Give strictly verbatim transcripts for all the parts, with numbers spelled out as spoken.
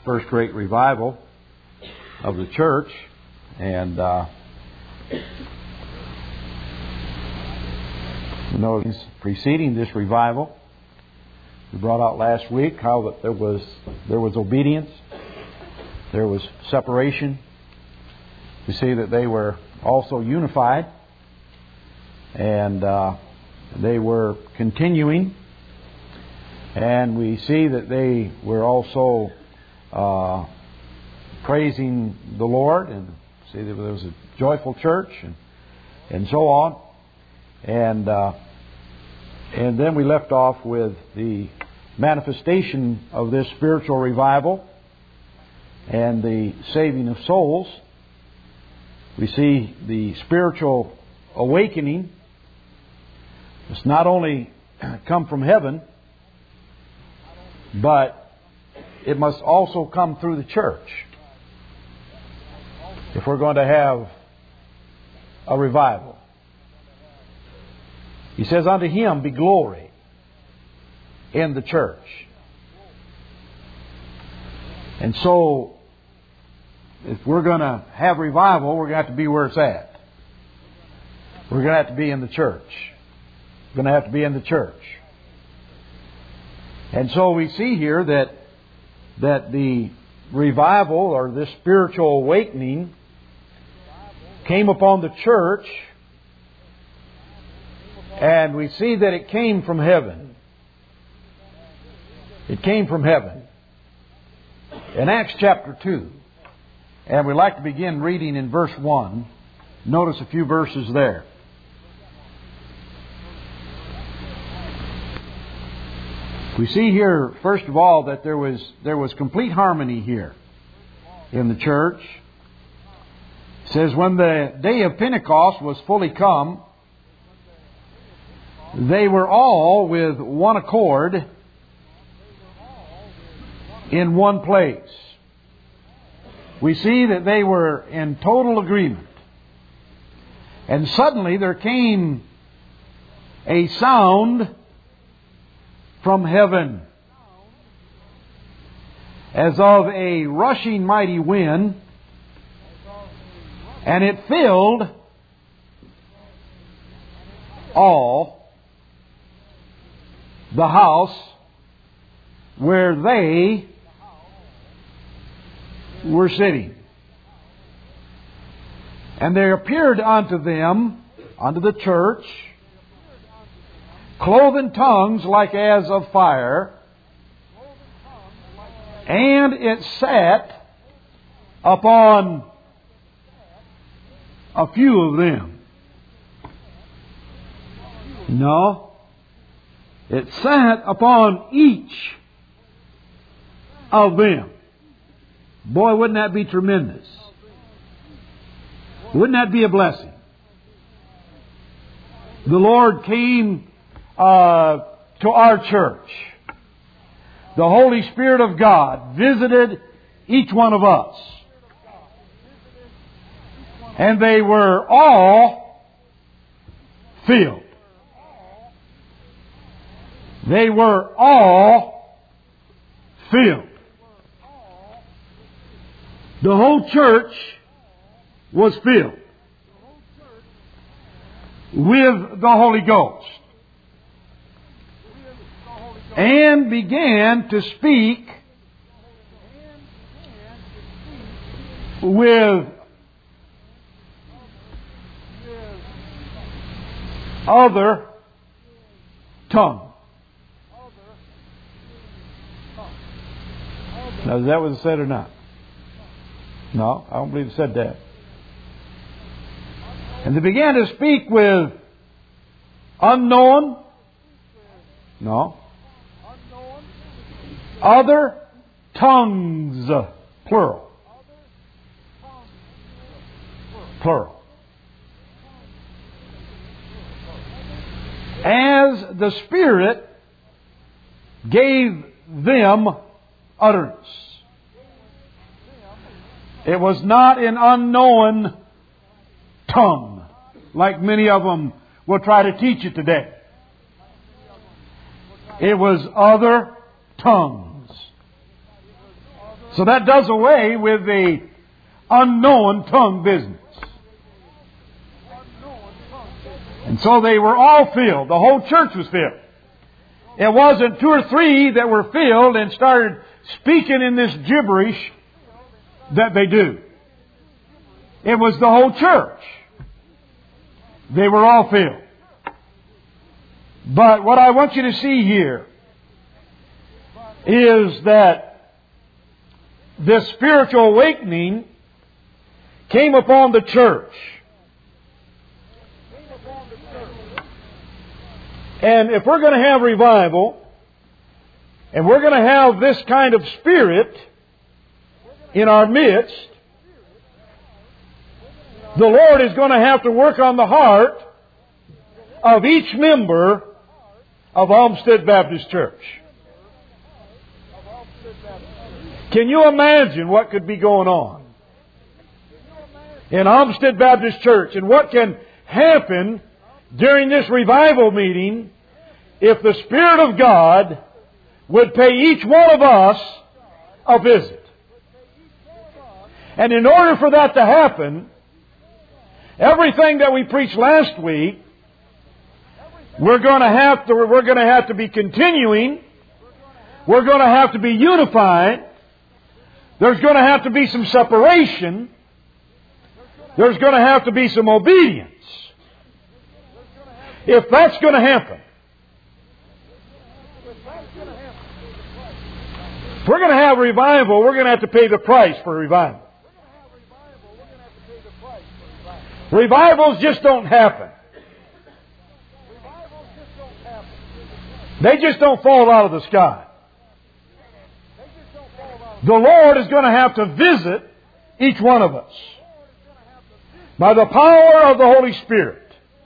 first great revival of the church. And uh, you know, preceding this revival, we brought out last week how that there was there was obedience, there was separation. We see that they were also unified, and uh, they were continuing. And we see that they were also uh, praising the Lord, and see that there was a joyful church, and and so on. And uh, and then we left off with the manifestation of this spiritual revival and the saving of souls. We see the spiritual awakening. It's not only come from heaven, but it must also come through the church if we're going to have a revival. He says, unto Him be glory in the church. And so, if we're going to have revival, we're going to have to be where it's at. We're going to have to be in the church. We're going to have to be in the church. And so we see here that that the revival or this spiritual awakening came upon the church, and we see that it came from heaven. It came from heaven. In Acts chapter two, and we'd like to begin reading in verse one. Notice a few verses there. We see here, first of all, that there was there was complete harmony here in the church. It says, when the day of Pentecost was fully come, they were all with one accord in one place. We see that they were in total agreement. And suddenly there came a sound from heaven, as of a rushing mighty wind, and it filled all the house where they were sitting. And there appeared unto them, unto the church, cloven tongues like as of fire, and it sat upon a few of them. No, it sat upon each of them. Boy, wouldn't that be tremendous? Wouldn't that be a blessing? The Lord came Uh, to our church. The Holy Spirit of God visited each one of us. And they were all filled. They were all filled. The whole church was filled with the Holy Ghost, and began to speak with other tongue. Now, is that what it said or not? No, I don't believe it said that. And they began to speak with unknown. No. Other tongues, plural. Plural. As the Spirit gave them utterance. It was not an unknown tongue, like many of them will try to teach it today. It was other tongues So that does away with the unknown tongue business. And so they were all filled. The whole church was filled. It wasn't two or three that were filled and started speaking in this gibberish that they do. It was the whole church. They were all filled. But what I want you to see here is that this spiritual awakening came upon the church. And if we're going to have revival, and we're going to have this kind of spirit in our midst, the Lord is going to have to work on the heart of each member of Olmsted Baptist Church. Can you imagine what could be going on in Olmsted Baptist Church, and what can happen during this revival meeting if the Spirit of God would pay each one of us a visit? And in order for that to happen, everything that we preached last week, we're going to have to, we're going to have to be continuing. We're going to have to be unified. There's going to have to be some separation. There's going to have to be some obedience. If that's going to happen, if we're going to have revival, we're going to have to pay the price for revival. Revivals just don't happen. They just don't fall out of the sky. The Lord is going to have to visit each one of us by the power of the Holy Spirit.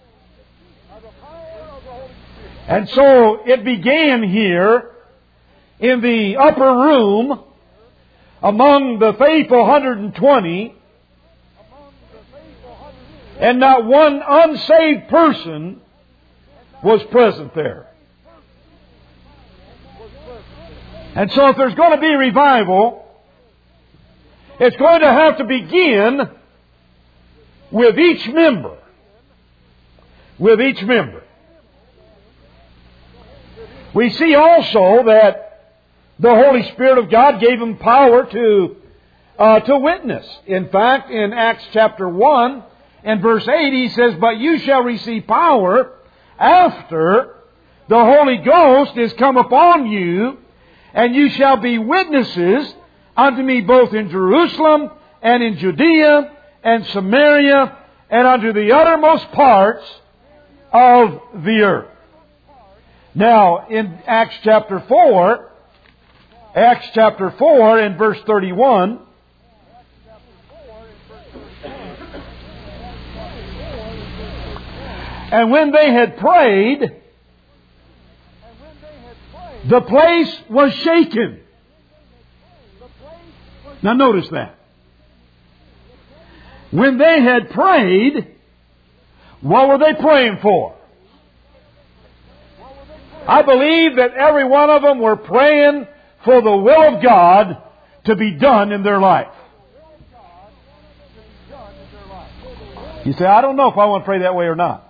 And so it began here in the upper room among the faithful one hundred twenty, and not one unsaved person was present there. And so if there's going to be revival, it's going to have to begin with each member. With each member. We see also that the Holy Spirit of God gave him power to uh, to witness. In fact, in Acts chapter one and verse eight, he says, "But you shall receive power after the Holy Ghost is come upon you, and you shall be witnesses unto me both in Jerusalem and in Judea and Samaria and unto the uttermost parts of the earth." Now, in Acts chapter four, Acts chapter four and verse thirty-one, "And when they had prayed, the place was shaken." Now notice that. When they had prayed, what were they praying for? I believe that every one of them were praying for the will of God to be done in their life. You say, I don't know if I want to pray that way or not.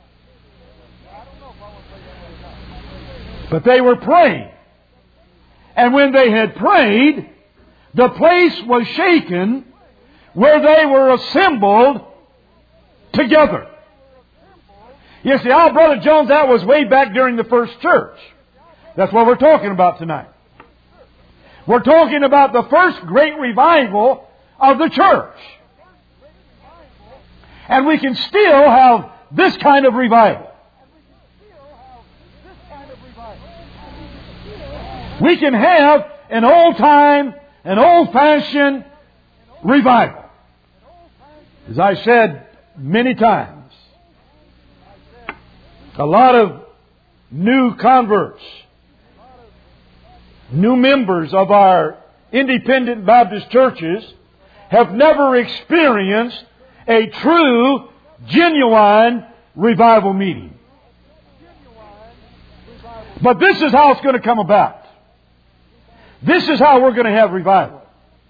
But they were praying. And when they had prayed, the place was shaken where they were assembled together. You see, oh, Brother Jones, that was way back during the first church. That's what we're talking about tonight. We're talking about the first great revival of the church. And we can still have this kind of revival. We can have an old-time, an old-fashioned revival. As I said many times, a lot of new converts, new members of our independent Baptist churches have never experienced a true, genuine revival meeting. But this is how it's going to come about. This is how we're going to have revival.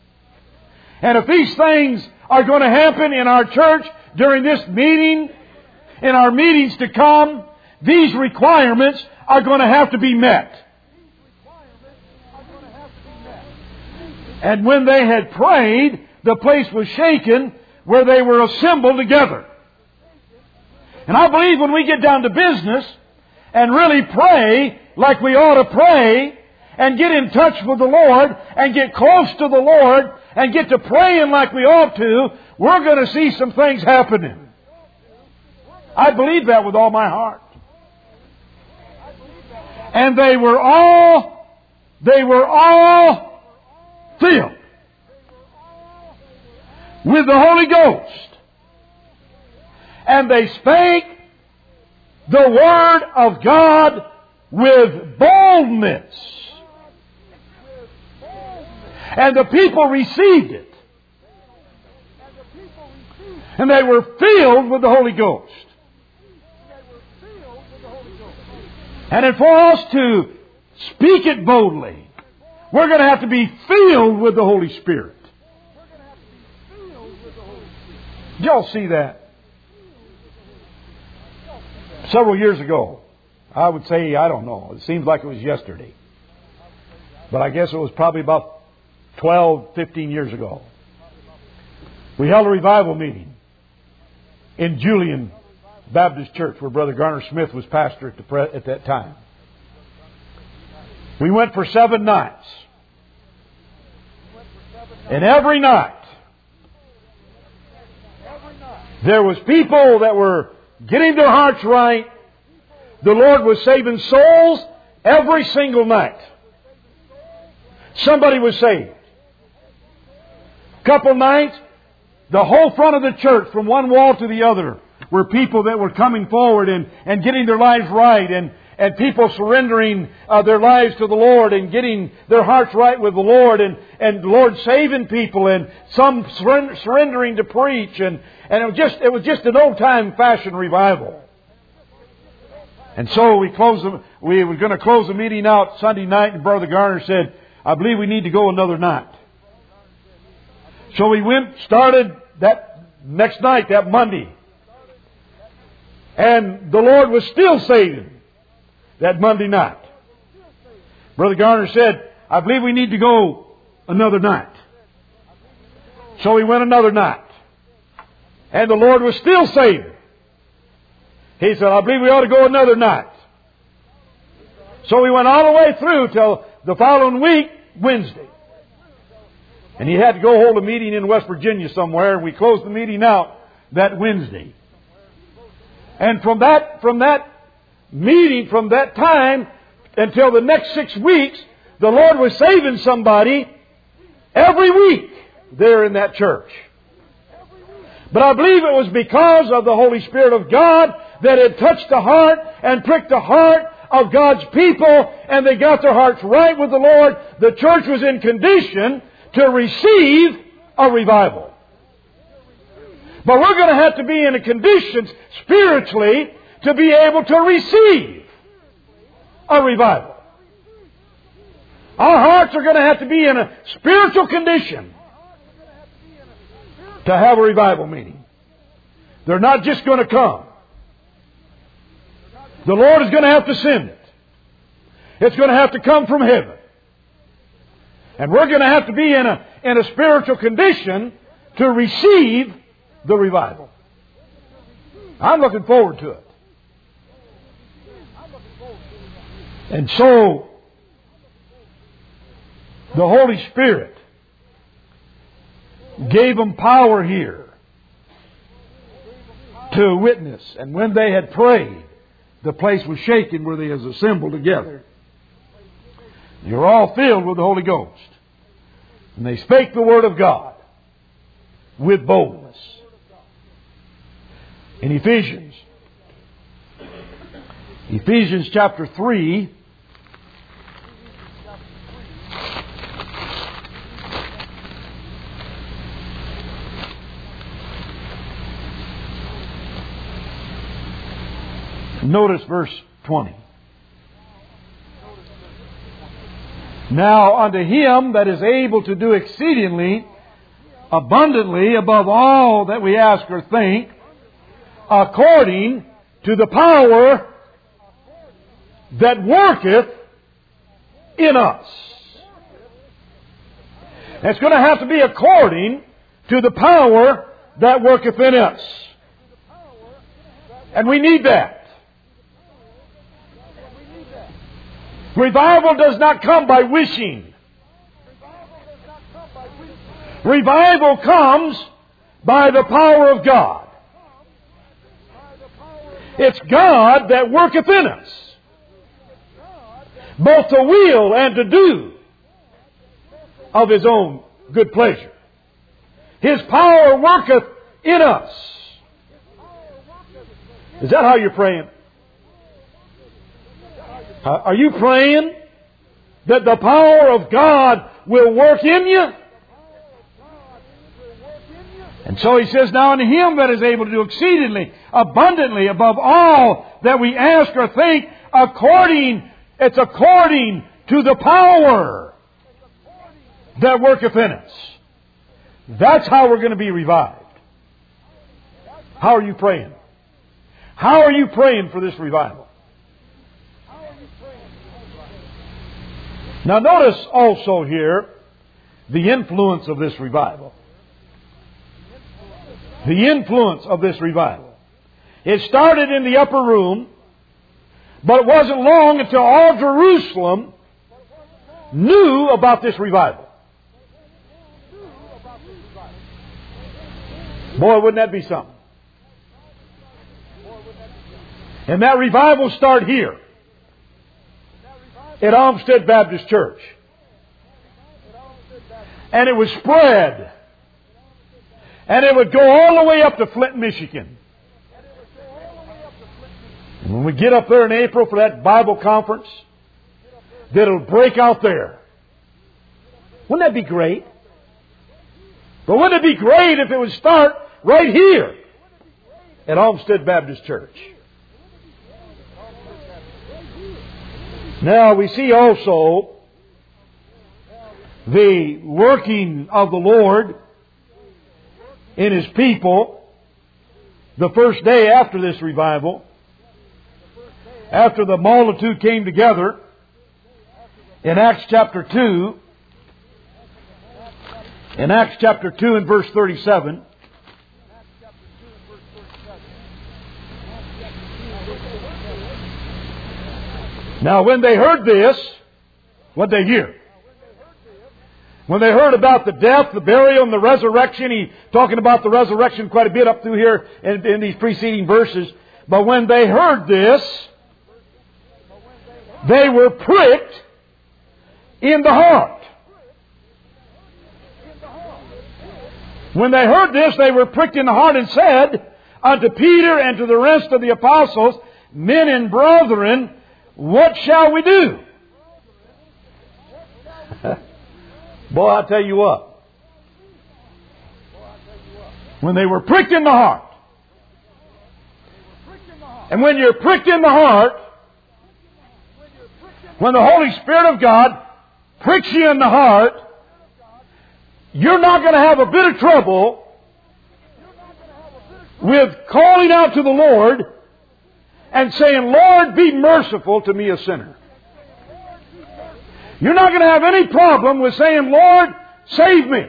And if these things are going to happen in our church during this meeting, in our meetings to come, these requirements are going to have to be met. And when they had prayed, the place was shaken where they were assembled together. And I believe when we get down to business and really pray like we ought to pray, and get in touch with the Lord, and get close to the Lord, and get to praying like we ought to, we're going to see some things happening. I believe that with all my heart. And they were all, they were all filled with the Holy Ghost. And they spake the Word of God with boldness. And the people received it. And they were filled with the Holy Ghost. And then for us to speak it boldly, we're going to have to be filled with the Holy Spirit. Did y'all see that? Several years ago, I would say, I don't know, it seems like it was yesterday. But I guess it was probably about twelve, fifteen years ago. We held a revival meeting in Julian Baptist Church where Brother Garner Smith was pastor at, the pre- at that time. We went for seven nights. And every night there was people that were getting their hearts right. The Lord was saving souls every single night. Somebody was saved. Couple nights, the whole front of the church, from one wall to the other, were people that were coming forward and, and getting their lives right, and, and people surrendering uh, their lives to the Lord and getting their hearts right with the Lord, and, and the Lord saving people, and some surrender, surrendering to preach, and, and it was just it was just an old time fashion revival. And so we closed the, we were going to close the meeting out Sunday night, and Brother Garner said, I believe we need to go another night. So we went, started that next night, that Monday. And the Lord was still saving that Monday night. Brother Garner said, I believe we need to go another night. So we went another night. And the Lord was still saving. He said, I believe we ought to go another night. So we went all the way through till the following week, Wednesday. And he had to go hold a meeting in West Virginia somewhere, and we closed the meeting out that Wednesday. And from that, from that meeting, from that time until the next six weeks, the Lord was saving somebody every week there in that church. But I believe it was because of the Holy Spirit of God that had touched the heart and pricked the heart of God's people, and they got their hearts right with the Lord. The church was in condition to receive a revival. But we're going to have to be in a condition spiritually to be able to receive a revival. Our hearts are going to have to be in a spiritual condition to have a revival meeting. They're not just going to come. The Lord is going to have to send it. It's going to have to come from heaven. And we're going to have to be in a, in a spiritual condition to receive the revival. I'm looking forward to it. And so, the Holy Spirit gave them power here to witness. And when they had prayed, the place was shaken where they was assembled together. You're all filled with the Holy Ghost. And they spake the Word of God with boldness. In Ephesians, Ephesians chapter three, notice verse twenty. Now unto Him that is able to do exceedingly abundantly above all that we ask or think, according to the power that worketh in us. It's going to have to be according to the power that worketh in us. And we need that. Revival does not come by wishing. Revival comes by the power of God. It's God that worketh in us, both to will and to do of His own good pleasure. His power worketh in us. Is that how you're praying? Are you praying that the power of God will work in you? And so He says, now unto Him that is able to do exceedingly, abundantly, above all that we ask or think, according, it's according to the power that worketh in us. That's how we're going to be revived. How are you praying? How are you praying for this revival? Now notice also here the influence of this revival. The influence of this revival. It started in the upper room, but it wasn't long until all Jerusalem knew about this revival. Boy, wouldn't that be something? And that revival started here at Olmsted Baptist Church. And it was spread. And it would go all the way up to Flint, Michigan. And when we get up there in April for that Bible conference, that it'll break out there. Wouldn't that be great? But wouldn't it be great if it would start right here at Olmsted Baptist Church? Now we see also the working of the Lord in His people the first day after this revival, after the multitude came together in Acts chapter two, in Acts chapter two and verse thirty-seven. Now when they heard this, what did they hear? When they heard about the death, the burial, and the resurrection, he's talking about the resurrection quite a bit up through here in, in these preceding verses. But when they heard this, they were pricked in the heart. When they heard this, they were pricked in the heart and said unto Peter and to the rest of the apostles, Men and brethren, what shall we do? Boy, I'll tell you what. When they were pricked in the heart. And when you're pricked in the heart, when the Holy Spirit of God pricks you in the heart, you're not going to have a bit of trouble with calling out to the Lord and saying, Lord, be merciful to me, a sinner. You're not going to have any problem with saying, Lord, save me.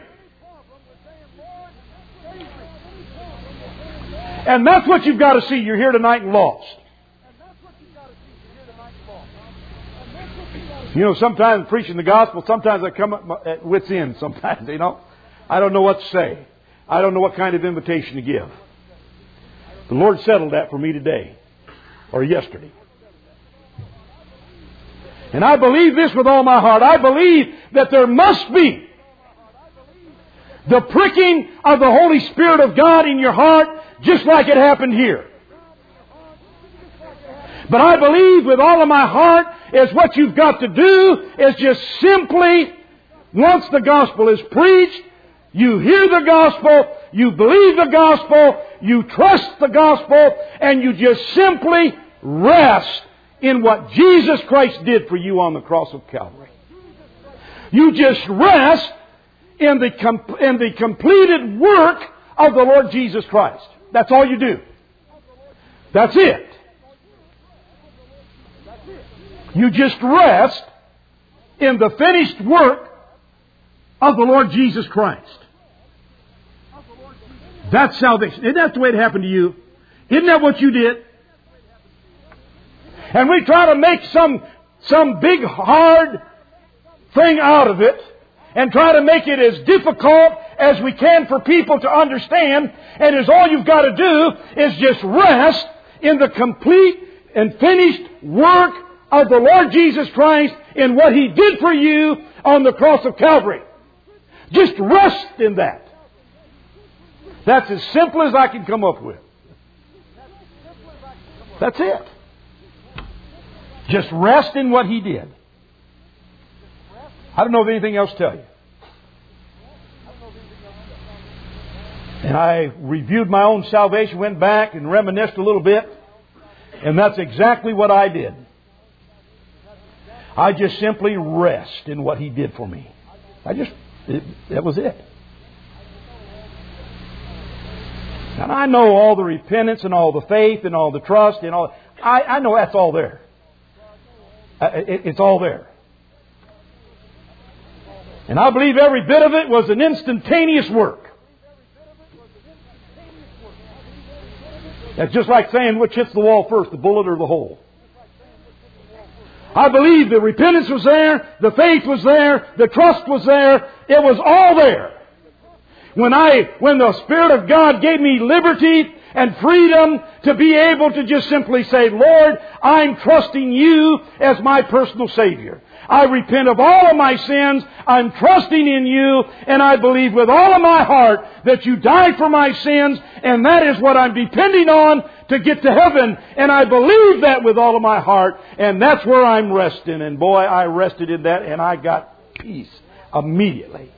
And that's what you've got to see. You're here tonight and lost. You know, sometimes preaching the gospel, sometimes I come up at wit's end. Sometimes, you know, I don't know what to say. I don't know what kind of invitation to give. The Lord settled that for me today. Or yesterday. And I believe this with all my heart. I believe that there must be the pricking of the Holy Spirit of God in your heart, just like it happened here. But I believe with all of my heart is what you've got to do is just simply, once the gospel is preached, you hear the gospel, you believe the gospel, you trust the gospel, and you just simply rest in what Jesus Christ did for you on the cross of Calvary. You just rest in the, com- in the completed work of the Lord Jesus Christ. That's all you do. That's it. You just rest in the finished work of the Lord Jesus Christ. That's salvation. Isn't that the way it happened to you? Isn't that what you did? And we try to make some, some big hard thing out of it and try to make it as difficult as we can for people to understand. And is all you've got to do is just rest in the complete and finished work of the Lord Jesus Christ in what He did for you on the cross of Calvary. Just rest in that. That's as simple as I can come up with. That's it. Just rest in what He did. I don't know of anything else to tell you. And I reviewed my own salvation, went back and reminisced a little bit. And that's exactly what I did. I just simply rest in what He did for me. I just, it, that was it. And I know all the repentance and all the faith and all the trust and all. I, I know that's all there. It, it's all there. And I believe every bit of it was an instantaneous work. That's just like saying which hits the wall first, the bullet or the hole. I believe the repentance was there, the faith was there, the trust was there. It was all there. When I, when the Spirit of God gave me liberty and freedom to be able to just simply say, Lord, I'm trusting You as my personal Savior. I repent of all of my sins. I'm trusting in You, and I believe with all of my heart that You died for my sins, and that is what I'm depending on to get to heaven. And I believe that with all of my heart, and that's where I'm resting. And boy, I rested in that, and I got peace immediately.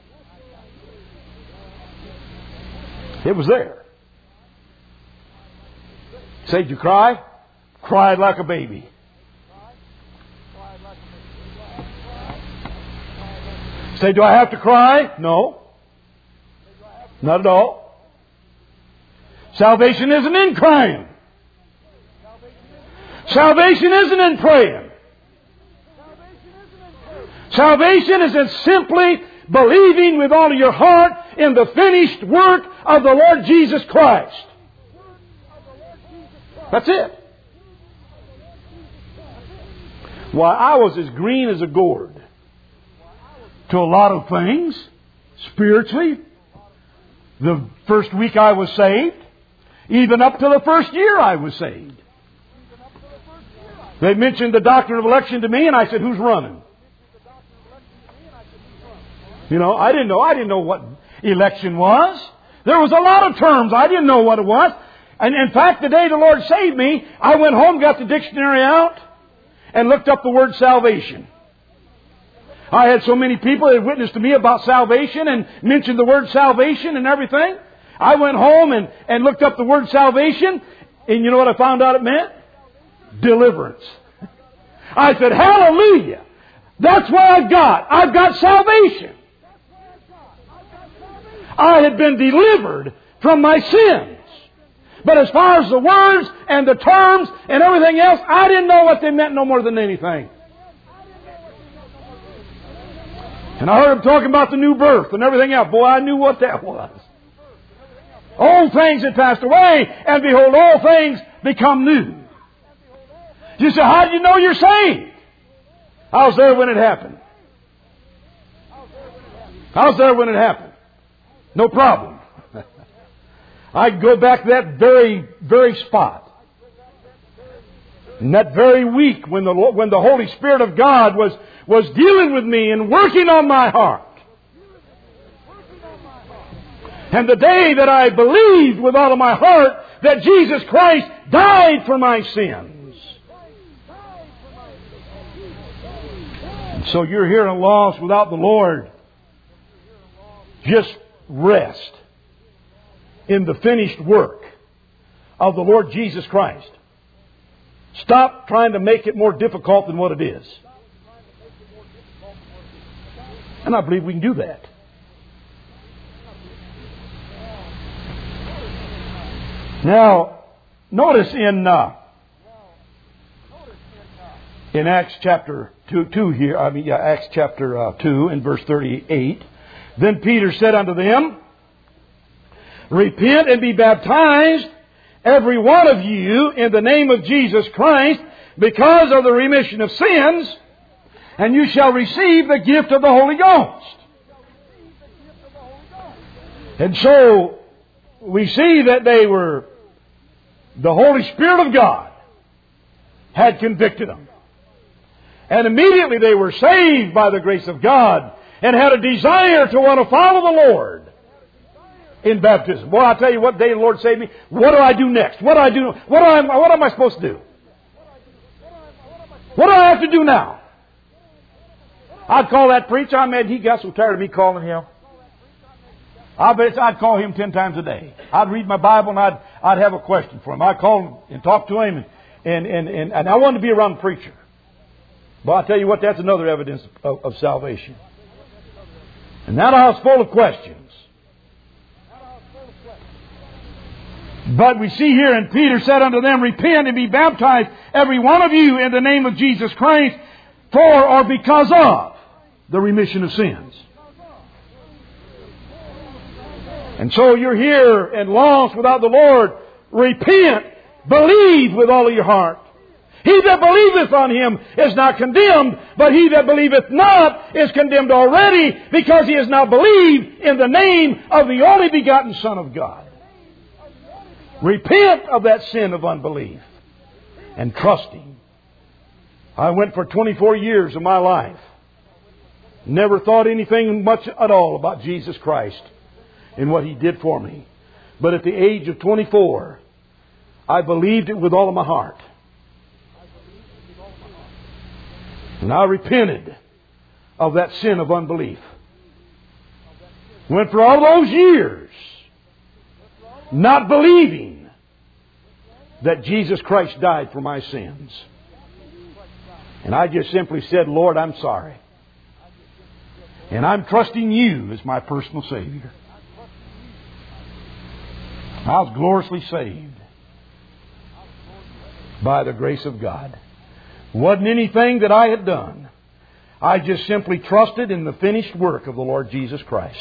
It was there. Say, did you cry? Cried like a baby. Say, do I have to cry? No. Not at all. Salvation isn't in crying. Salvation isn't in praying. Salvation is in simply believing with all of your heart in the finished work of the Lord Jesus Christ. That's it. Why, I was as green as a gourd to a lot of things spiritually. The first week I was saved, even up to the first year I was saved. They mentioned the doctrine of election to me, and I said, who's running? You know, I didn't know. I didn't know what election was. There was a lot of terms. I didn't know what it was. And in fact, the day the Lord saved me, I went home, got the dictionary out, and looked up the word salvation. I had so many people that witnessed to me about salvation and mentioned the word salvation and everything. I went home and, and looked up the word salvation, and you know what I found out it meant? Deliverance. I said, hallelujah! That's what I've got. I've got salvation. I had been delivered from my sins. But as far as the words and the terms and everything else, I didn't know what they meant no more than anything. And I heard them talking about the new birth and everything else. Boy, I knew what that was. Old things had passed away, and behold, all things become new. You say, how do you know you're saved? I was there when it happened. I was there when it happened. No problem. I could go back to that very, very spot. And that very week when the, when the Holy Spirit of God was, was dealing with me and working on my heart. And the day that I believed with all of my heart that Jesus Christ died for my sins. And so you're here and lost without the Lord. Just rest in the finished work of the Lord Jesus Christ. Stop trying to make it more difficult than what it is. And I believe we can do that. Now, notice in uh, in Acts chapter two, two here, I mean, yeah, Acts chapter uh, two and verse thirty-eight. Then Peter said unto them, Repent and be baptized, every one of you, in the name of Jesus Christ, because of the remission of sins, and you shall receive the gift of the Holy Ghost. And so, we see that they were, the Holy Spirit of God had convicted them. And immediately they were saved by the grace of God and had a desire to want to follow the Lord in baptism. Boy, I'll tell you what day the Lord saved me. What do I do next? What do I do? What, do I, what am I supposed to do? What do I have to do now? I'd call that preacher. I mean, he got so tired of me calling him. I bet I'd call him ten times a day. I'd read my Bible and I'd I'd have a question for him. I'd call him and talk to him, and and and, and, and I wanted to be around the preacher. But I'll tell you what, that's another evidence of, of salvation. And that house full of questions. But we see here, and Peter said unto them, Repent and be baptized, every one of you, in the name of Jesus Christ, for or because of the remission of sins. And so you're here and lost without the Lord. Repent, believe with all of your heart. He that believeth on Him is not condemned, but he that believeth not is condemned already, because he has not believed in the name of the only begotten Son of God. Repent of that sin of unbelief and trust Him. I went for twenty-four years of my life. Never thought anything much at all about Jesus Christ and what He did for me. But at the age of twenty-four, I believed it with all of my heart. And I repented of that sin of unbelief. Went for all those years not believing that Jesus Christ died for my sins. And I just simply said, Lord, I'm sorry. And I'm trusting You as my personal Savior. I was gloriously saved by the grace of God. Wasn't anything that I had done. I just simply trusted in the finished work of the Lord Jesus Christ.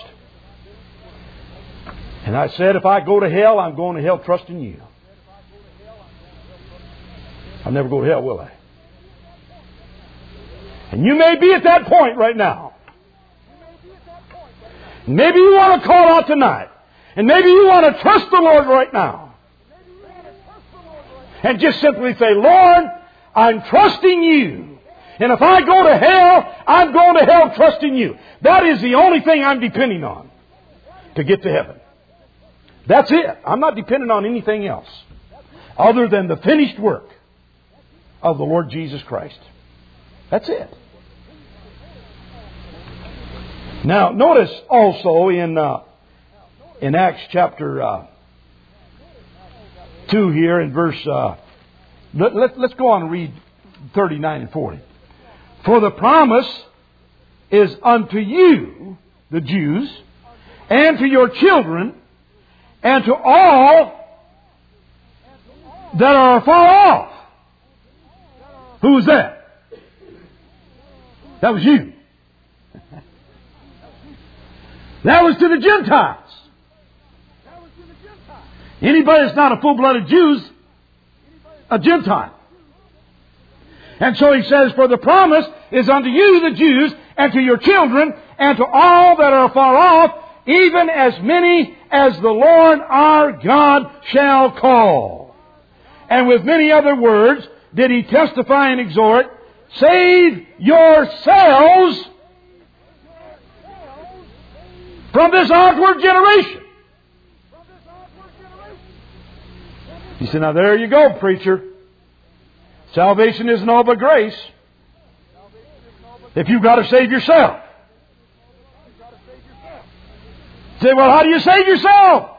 And I said, if I go to hell, I'm going to hell trusting You. I'll never go to hell, will I? And you may be at that point right now. Maybe you want to call out tonight. And maybe you want to trust the Lord right now. And just simply say, Lord, I'm trusting You. And if I go to hell, I'm going to hell trusting You. That is the only thing I'm depending on to get to heaven. That's it. I'm not dependent on anything else other than the finished work of the Lord Jesus Christ. That's it. Now, notice also in uh, in Acts chapter uh, two here in verse... Uh, let, let, let's go on and read thirty-nine and forty. For the promise is unto you, the Jews, and to your children, and to all that are far off. Who is that? That was you. That was to the Gentiles. Anybody that's not a full-blooded Jew, a Gentile. And so he says, for the promise is unto you, the Jews, and to your children, and to all that are far off, even as many as the Lord our God shall call. And with many other words did he testify and exhort, save yourselves from this awkward generation. He said, now there you go, preacher. Salvation isn't all but grace. If you've got to save yourself. Say, well, how do you save yourself?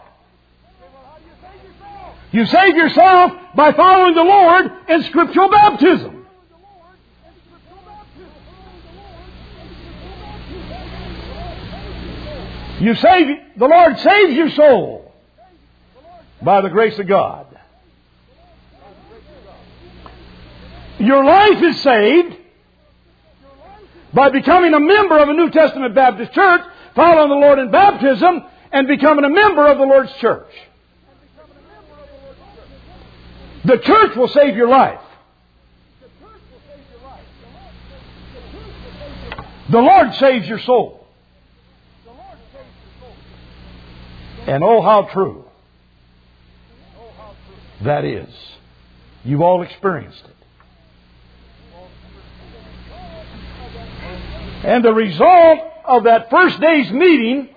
You save yourself by following the Lord in scriptural baptism. You save, the Lord saves your soul. By the grace of God. Your life is saved by becoming a member of a New Testament Baptist church, following the Lord in baptism, and becoming a member of the Lord's church. The church will save your life. The Lord saves your soul. And oh, how true that is. You've all experienced it. And the result of that first day's meeting,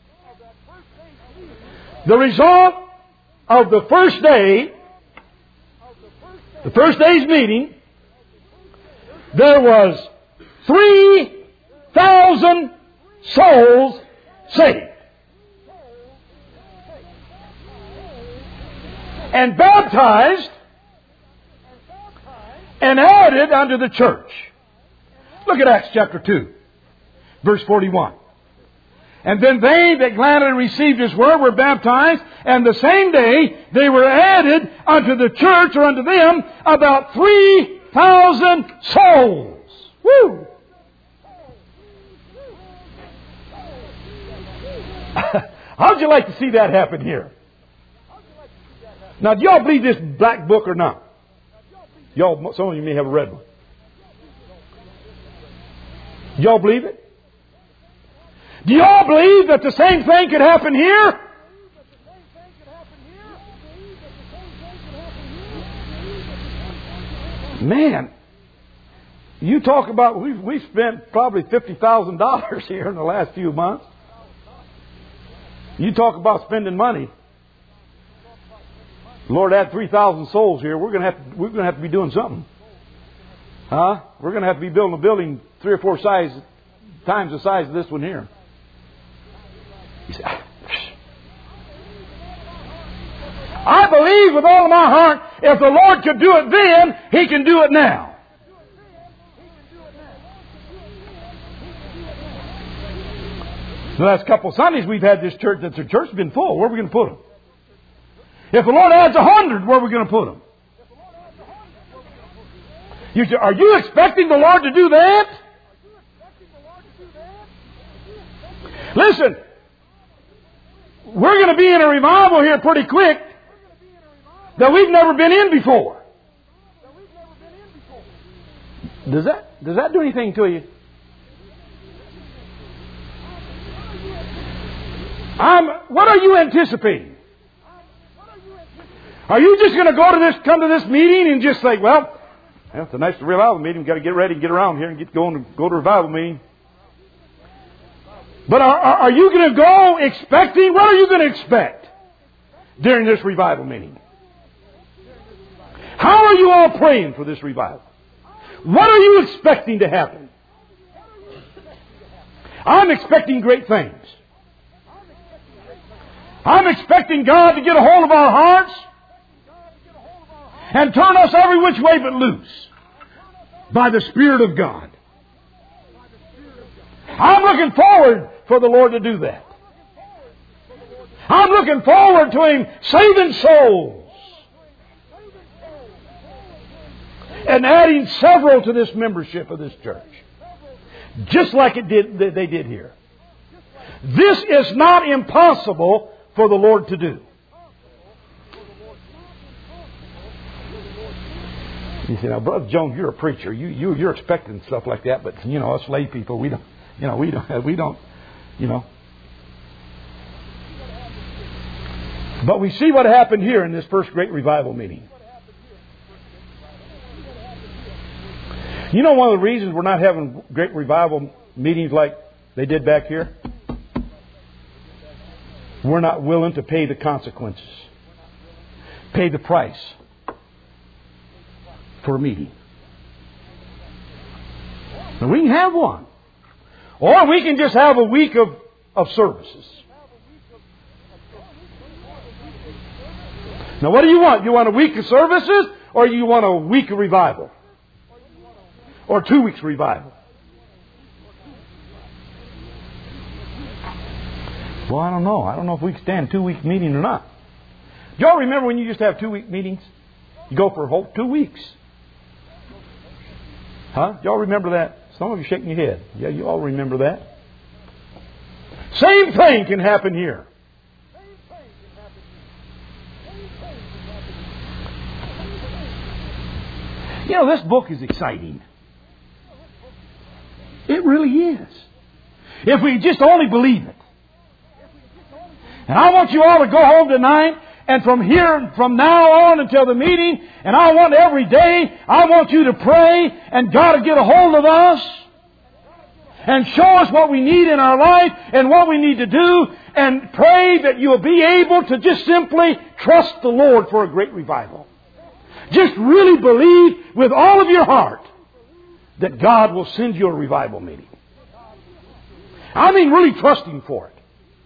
the result of the first day, the first day's meeting, there was three thousand souls saved. And baptized and added unto the church. Look at Acts chapter two, verse forty-one. And then they that gladly received His word were baptized, and the same day they were added unto the church, or unto them, about three thousand souls. Woo! How'd you like to see that happen here? Now, do y'all believe this black book or not? Y'all, some of you may have read one. Do y'all believe it? Do y'all believe that the same thing could happen here? Man, you talk about, we've, we've spent probably fifty thousand dollars here in the last few months. You talk about spending money. Lord, add three thousand souls here. We're going to have to, we're going to have to be doing something. Huh? We're going to have to be building a building three or four size times the size of this one here. You say, I believe with all of my heart, if the Lord could do it then, He can do it now. The last couple of Sundays we've had this church, that the church has been full. Where are we going to put them? If the Lord adds a hundred, where are we going to put them? You say, are you expecting the Lord to do that? Listen, we're going to be in a revival here pretty quick that we've never been in before. Does that, does that do anything to you? I'm, what are you anticipating? Are you just going to go to this, come to this meeting and just think, well, well it's a nice revival meeting. We've got to get ready and get around here and get going to go to a revival meeting. But are, are, are you going to go expecting? What are you going to expect during this revival meeting? How are you all praying for this revival? What are you expecting to happen? I'm expecting great things. I'm expecting God to get a hold of our hearts and turn us every which way but loose by the Spirit of God. I'm looking forward for the Lord to do that. I'm looking forward to Him saving souls and adding several to this membership of this church, just like it did they did here. This is not impossible for the Lord to do. You say, now, Brother Jones, you're a preacher. You you you're expecting stuff like that, but you know, us lay people, we don't. You know, we don't. We don't. You know. But we see what happened here in this first great revival meeting. You know, one of the reasons we're not having great revival meetings like they did back here? We're not willing to pay the consequences, pay the price for a meeting. Now, we can have one. Or we can just have a week of, of services. Now, what do you want? You want a week of services, or you want a week of revival? Or two weeks revival? Well, I don't know. I don't know if we can stand a two-week meeting or not. Do y'all remember when you used to have two-week meetings? You go for a whole two weeks. Huh? Y'all remember that? Some of you shaking your head. Yeah, you all remember that. Same thing can happen here. You know, this book is exciting. It really is. If we just only believe it. And I want you all to go home tonight, and from here, from now on until the meeting, and I want every day, I want you to pray, and God to get a hold of us, and show us what we need in our life, and what we need to do, and pray that you'll be able to just simply trust the Lord for a great revival. Just really believe with all of your heart that God will send you a revival meeting. I mean, really trust Him for it.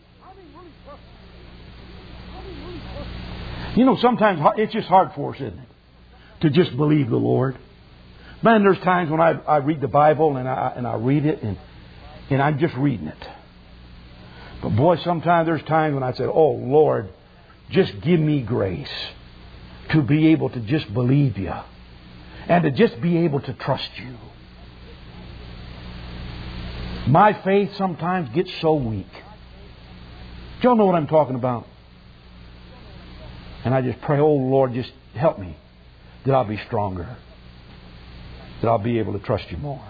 You know, sometimes it's just hard for us, isn't it? To just believe the Lord. Man, there's times when I, I read the Bible and I, and I read it and, and I'm just reading it. But boy, sometimes there's times when I say, oh Lord, just give me grace to be able to just believe You and to just be able to trust You. My faith sometimes gets so weak. Do y'all know what I'm talking about? And I just pray, oh Lord, just help me that I'll be stronger, that I'll be able to trust You more.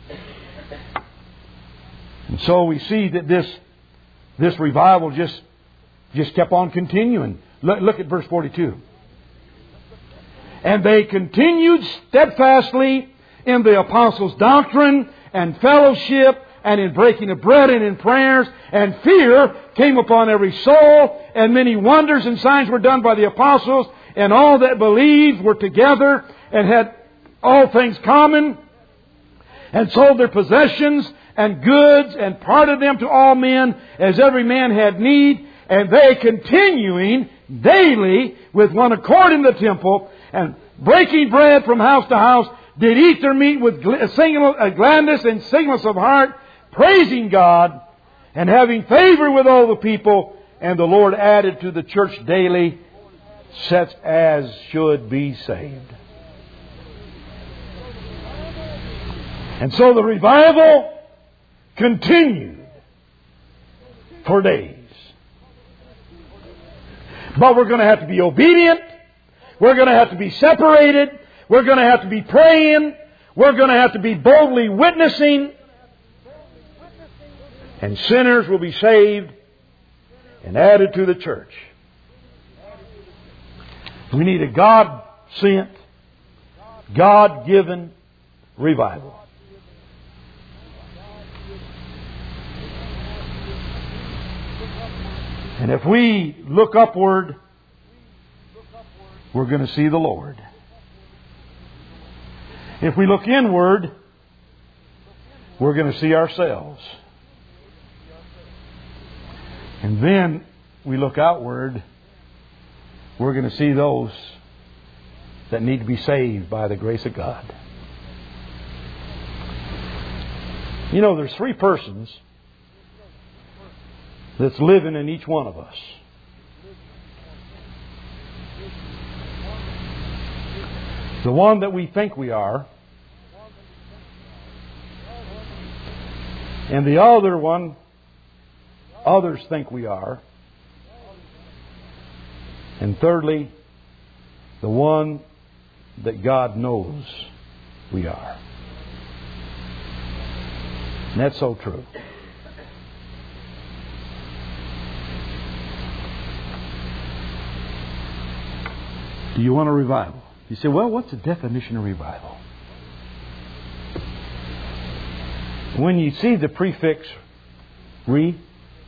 And so we see that this this revival just just kept on continuing. Look, look at verse forty-two. And they continued steadfastly in the apostles' doctrine and fellowship, and in breaking of bread and in prayers, and fear came upon every soul, and many wonders and signs were done by the apostles, and all that believed were together and had all things common, and sold their possessions and goods, and parted them to all men as every man had need, and they continuing daily with one accord in the temple, and breaking bread from house to house, did eat their meat with gladness and singleness of heart, praising God, and having favor with all the people. And the Lord added to the church daily such as should be saved. And so the revival continued for days. But we're going to have to be obedient. We're going to have to be separated. We're going to have to be praying. We're going to have to be boldly witnessing. And sinners will be saved and added to the church. We need a God-sent, God-given revival. And if we look upward, we're going to see the Lord. If we look inward, we're going to see ourselves. And then we look outward, we're going to see those that need to be saved by the grace of God. You know, there's three persons that's living in each one of us. The one that we think we are, and the other one others think we are, and thirdly, the one that God knows we are. And that's so true. Do you want a revival? You say, well, what's the definition of revival? When you see the prefix re,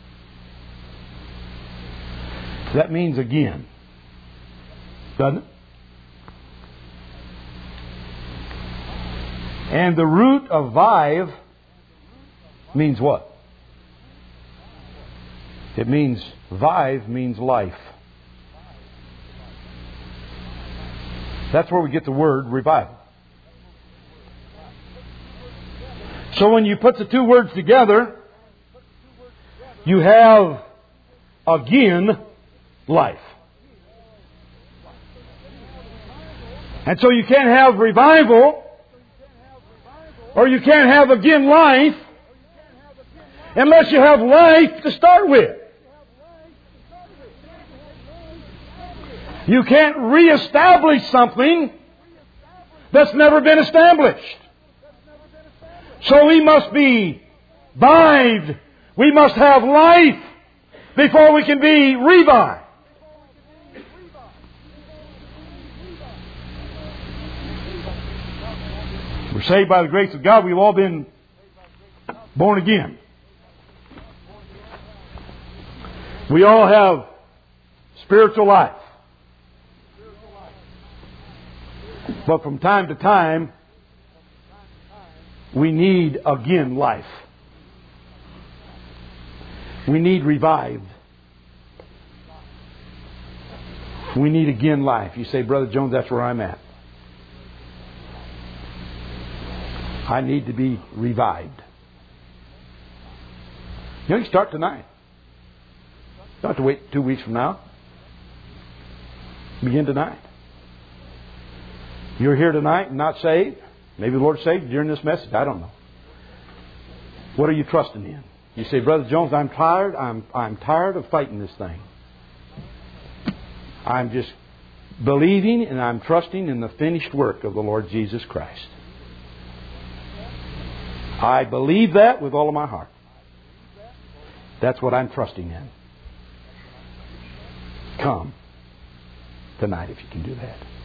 that means again. Doesn't it? And the root of vive means what? It means, vive means life. That's where we get the word revival. So when you put the two words together, you have again life. And so you can't have revival, or you can't have again life, unless you have life to start with. You can't reestablish something that's never been established. So we must be revived. We must have life before we can be revived. We're saved by the grace of God. We've all been born again. We all have spiritual life. But from time to time, we need again life. We need revived. We need again life. You say, Brother Jones, that's where I'm at. I need to be revived. You know, you start tonight. You don't have to wait two weeks from now. Begin tonight. You're here tonight and not saved. Maybe the Lord saved you during this message. I don't know. What are you trusting in? You say, Brother Jones, I'm tired. I'm, I'm tired of fighting this thing. I'm just believing and I'm trusting in the finished work of the Lord Jesus Christ. I believe that with all of my heart. That's what I'm trusting in. Come tonight if you can do that.